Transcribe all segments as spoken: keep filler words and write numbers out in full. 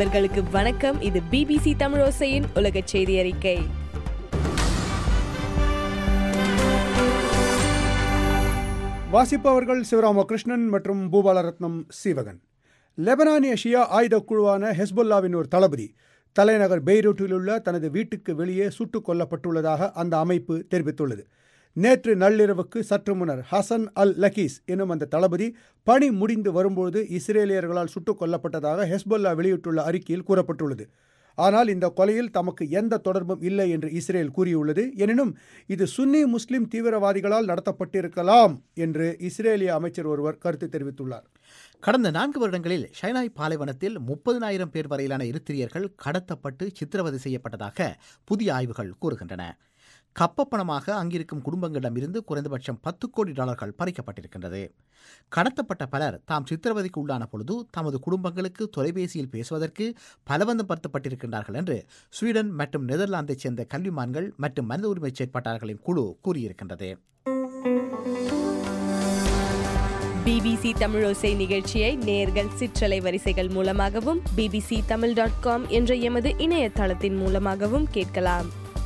நண்பர்களுக்கு வணக்கம். இது பிபிசி தமிழோசையின் உலக செய்தி அறிக்கை. வாசிப்பவர்கள் சிவராமகிருஷ்ணன் மற்றும் பூபாலரத்னம் சீவகன். லெபனானிய ஷியா ஆயுத குழுவான ஹெஸ்புல்லாவின் ஒரு தளபதி தலைநகர் பெய்ரூட்டில் உள்ள தனது வீட்டுக்கு வெளியே சுட்டுக் கொல்லப்பட்டுள்ளதாக அந்த அமைப்பு தெரிவித்துள்ளது. நேற்று நள்ளிரவுக்கு சற்று முன்னர் ஹசன் அல் லக்கீஸ் எனும் அந்த தளபதி பணி முடிந்து வரும்போது இஸ்ரேலியர்களால் சுட்டுக் கொல்லப்பட்டதாக ஹெஸ்புல்லா வெளியிட்டுள்ள அறிக்கையில் கூறப்பட்டுள்ளது. ஆனால் இந்த கொலையில் தமக்கு எந்த தொடர்பும் இல்லை என்று இஸ்ரேல் கூறியுள்ளது. எனினும் இது சுன்னி முஸ்லிம் தீவிரவாதிகளால் நடத்தப்பட்டிருக்கலாம் என்று இஸ்ரேலிய அமைச்சர் ஒருவர் கருத்து தெரிவித்துள்ளார். கடந்த நான்கு வருடங்களில் ஷைனாய் பாலைவனத்தில் முப்பதினாயிரம் பேர் வரையிலான எரித்திரியர்கள் கடத்தப்பட்டு சித்திரவதை செய்யப்பட்டதாக புதிய ஆய்வுகள் கூறுகின்றன. கப்பப்பணமாக அங்கிருக்கும் குடும்பங்களிடமிருந்து குறைந்தபட்சம் பத்து கோடி டாலர்கள் பறிக்கப்பட்டிருக்கின்றது. கடத்தப்பட்ட பலர் தாம் சித்திரவதைக்கு உள்ளான பொழுது தமது குடும்பங்களுக்கு தொலைபேசியில் பேசுவதற்கு பலவந்தப்படுத்தப்பட்டிருக்கின்றார்கள் என்று ஸ்வீடன் மற்றும் நெதர்லாந்தைச் சேர்ந்த கல்விமான்கள் மற்றும் மனித உரிமை செயற்பாட்டாளர்களின் குழு கூறியிருக்கின்றது. பிபிசி தமிழோசை நிகழ்ச்சியை நேர்கள் சிற்றலை வரிசைகள் மூலமாகவும் பிபிசி தமிழ் டாட் காம் என்ற எமது இணையதளத்தின் மூலமாகவும் கேட்கலாம்.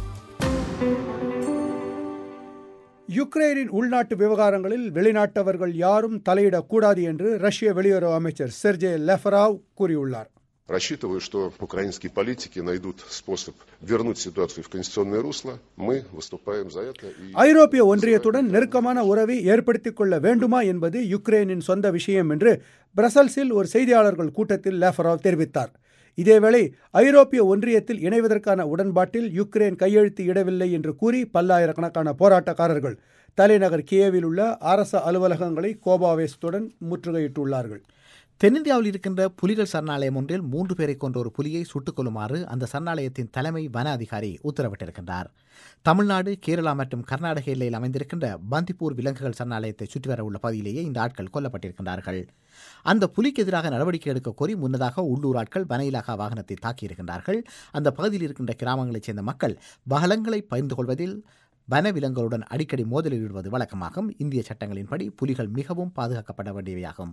யுக்ரைனின் உள்நாட்டு விவகாரங்களில் வெளிநாட்டவர்கள் யாரும் தலையிடக்கூடாது என்று ரஷ்ய வெளியுறவு அமைச்சர் செர்ஜே லெஃபராவ் கூறியுள்ளார். Рассчитываю, что украинские политики найдут способ вернуть ситуацию в конституционное русло. Мы выступаем за это. ஐரோப்பிய ஒன்றியத்துடன் நெருக்கமான உறவை ஏற்படுத்திக் கொள்ள வேண்டுமா என்பது யுக்ரைனின் சொந்த விஷயம் என்று பிரசல்ஸில் ஒரு செய்தியாளர்கள் கூட்டத்தில் லெஃபராவ் தெரிவித்தார். இதேவேளை ஐரோப்பிய ஒன்றியத்தில் இணைவதற்கான உடன்பாட்டில் யுக்ரைன் கையெழுத்து இடவில்லை என்று கூறி பல்லாயிரக்கணக்கான போராட்டக்காரர்கள் தலைநகர் கியேவில் உள்ள அரசு அலுவலகங்களை கோபாவேசத்துடன் முற்றுகையிட்டுள்ளார்கள். தென்னிந்தியாவில் இருக்கின்ற புலிகள் சரணாலயம் ஒன்றில் மூன்று பேரை கொன்ற ஒரு புலியை சுட்டுக் கொள்ளுமாறு அந்த சரணாலயத்தின் தலைமை வன அதிகாரி உத்தரவிட்டிருக்கின்றார். தமிழ்நாடு, கேரளா மற்றும் கர்நாடக எல்லையில் அமைந்திருக்கின்ற பந்திப்பூர் விலங்குகள் சரணாலயத்தை சுற்றி வர உள்ள பகுதியிலேயே இந்த ஆட்கள் கொல்லப்பட்டிருக்கின்றார்கள். அந்த புலிக்கு எதிராக நடவடிக்கை எடுக்க கோரி முன்னதாக உள்ளூர் ஆட்கள் வன இலாகா வாகனத்தை தாக்கியிருக்கின்றார்கள். அந்த பகுதியில் இருக்கின்ற கிராமங்களைச் சேர்ந்த மக்கள் பகலங்களை பகிர்ந்து கொள்வதில் வனவிலங்குகளுடன் அடிக்கடி மோதலில் ஈடுபடுவது வழக்கமாகும். இந்திய சட்டங்களின்படி புலிகள் மிகவும் பாதுகாக்கப்பட வேண்டியவையாகும்.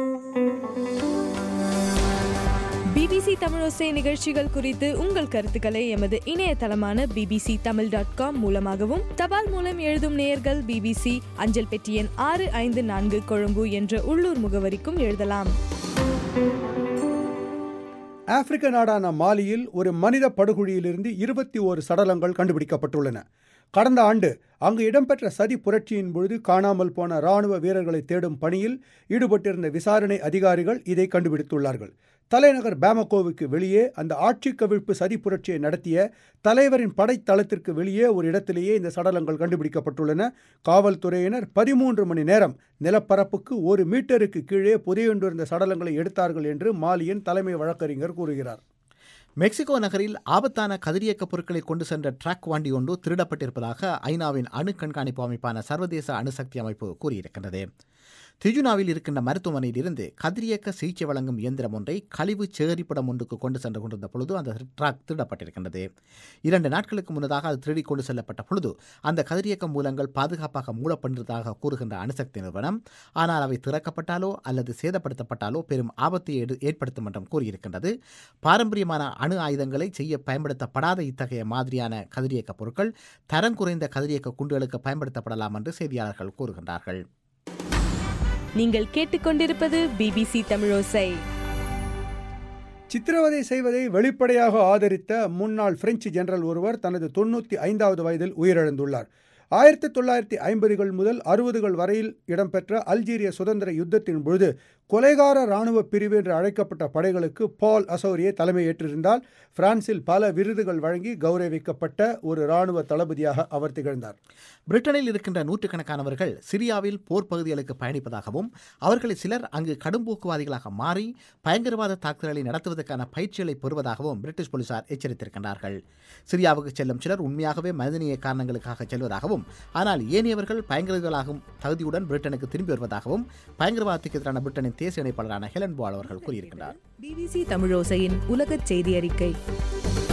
பிபிசி தமிழோசை நிகழ்ச்சிகள் குறித்து உங்கள் கருத்துக்களை எமது இணையதளமான பிபிசி தமிழ் டாட் காம் மூலமாகவும் தபால் மூலம் எழுதும் நேயர்கள் பிபிசி அஞ்சல் பெட்டி எண் ஆறு ஐந்து நான்கு கொழும்பு என்ற உள்ளூர் முகவரிக்கும் எழுதலாம். ஆப்பிரிக்க நாடான மாலியில் ஒரு மனித படுகொழியிலிருந்து இருபத்தி ஓரு சடலங்கள் கண்டுபிடிக்கப்பட்டுள்ளன. கடந்த ஆண்டு அங்கு இடம்பெற்ற சதி புரட்சியின் பொழுது காணாமல் போன இராணுவ வீரர்களை தேடும் பணியில் ஈடுபட்டிருந்த விசாரணை அதிகாரிகள் இதை கண்டுபிடித்துள்ளார்கள். தலைநகர் பாமகோவுக்கு வெளியே அந்த ஆட்சி கவிழ்ப்பு சதி புரட்சியை நடத்திய தலைவரின் படைத்தளத்திற்கு வெளியே ஒரு இடத்திலேயே இந்த சடலங்கள் கண்டுபிடிக்கப்பட்டுள்ளன. காவல்துறையினர் பதிமூன்று மணி நேரம் நிலப்பரப்புக்கு ஒரு மீட்டருக்கு கீழே புதையுண்டிருந்த சடலங்களை எடுத்தார்கள் என்று மாலியின் தலைமை வழக்கறிஞர் கூறுகிறார். மெக்சிகோ நகரில் ஆபத்தான கதிரியக்க பொருட்களை கொண்டு சென்ற ட்ரக் வண்டி ஒன்று திருடப்பட்டிருப்பதாக ஐநாவின் அணு கண்காணிப்பு அமைப்பான சர்வதேச அணுசக்தி அமைப்பு கூறியிருக்கின்றது. திஜுனாவில் இருக்கின்ற மருத்துவமனையில் இருந்து கதிரியக்க சிகிச்சை வழங்கும் இயந்திரம் ஒன்றை கழிவு சேகரிப்பிடம் ஒன்றுக்கு கொண்டு சென்று கொண்டிருந்த பொழுது அந்த ட்ரக் திருடப்பட்டிருக்கின்றது. இரண்டு நாட்களுக்கு முன்னதாக அது திருடி கொண்டு செல்லப்பட்ட பொழுது அந்த கதிரியக்க மூலங்கள் பாதுகாப்பாக மூடப்பட்டிருந்ததாக கூறுகின்ற அணுசக்தி நிறுவனம், ஆனால் அவை திறக்கப்பட்டாலோ அல்லது சேதப்படுத்தப்பட்டாலோ பெரும் ஆபத்தை ஏற்படுத்தும் என்றும் கூறியிருக்கின்றது. பாரம்பரியமான அணு ஆயுதங்களை செய்ய பயன்படுத்தப்படாத இத்தகைய மாதிரியான கதிரியக்க பொருட்கள் தரம் குறைந்த கதிரியக்க குண்டுகளுக்கு பயன்படுத்தப்படலாம் என்று செய்தியாளர்கள் கூறுகின்றார்கள். நீங்கள் கேட்டுக்கொண்டிருப்பது பிபிசி தமிழோசை. சித்திரவதை செய்வதை வெளிப்படையாக ஆதரித்த முன்னாள் பிரெஞ்சு ஜெனரல் ஒருவர் தனது தொண்ணூற்றி ஐந்தாவது வயதில் உயிரிழந்துள்ளார். ஆயிரத்தி தொள்ளாயிரத்தி ஐம்பதுகள் முதல் அறுபதுகள் வரையில் இடம்பெற்ற அல்ஜீரிய சுதந்திர யுத்தத்தின் பொழுது கொலைகார இராணுவ பிரிவு என்று அழைக்கப்பட்ட படைகளுக்கு பால் அசௌரியே தலைமையேற்றிருந்தால் பிரான்சில் பல விருதுகள் வழங்கி கௌரவிக்கப்பட்ட ஒரு இராணுவ தளபதியாக அவர் திகழ்ந்தார். பிரிட்டனில் இருக்கின்ற நூற்றுக்கணக்கானவர்கள் சிரியாவில் போர் பகுதிகளுக்கு பயணிப்பதாகவும் அவர்களில் சிலர் அங்கு கடும்போக்குவாதிகளாக மாறி பயங்கரவாத தாக்குதல்களை நடத்துவதற்கான பயிற்சிகளை பெறுவதாகவும் பிரிட்டிஷ் போலீசார் எச்சரித்திருக்கின்றார்கள். சிரியாவுக்கு செல்லும் சிலர் உண்மையாகவே மனிதநேய காரணங்களுக்காக செல்வதாகவும், ஆனால் ஏனையவர்கள் பயங்கரவாதிகளாகும் தகுதியுடன் பிரிட்டனுக்கு திரும்பி வருவதாகவும் பயங்கரவாதத்துக்கு எதிரான பிரிட்டனின் தேசிய இணைப்பாளரான ஹெலன் பால் அவர்கள் கூறியிருக்கிறார். பிபிசி தமிழோசையின் உலக செய்தி அறிக்கை.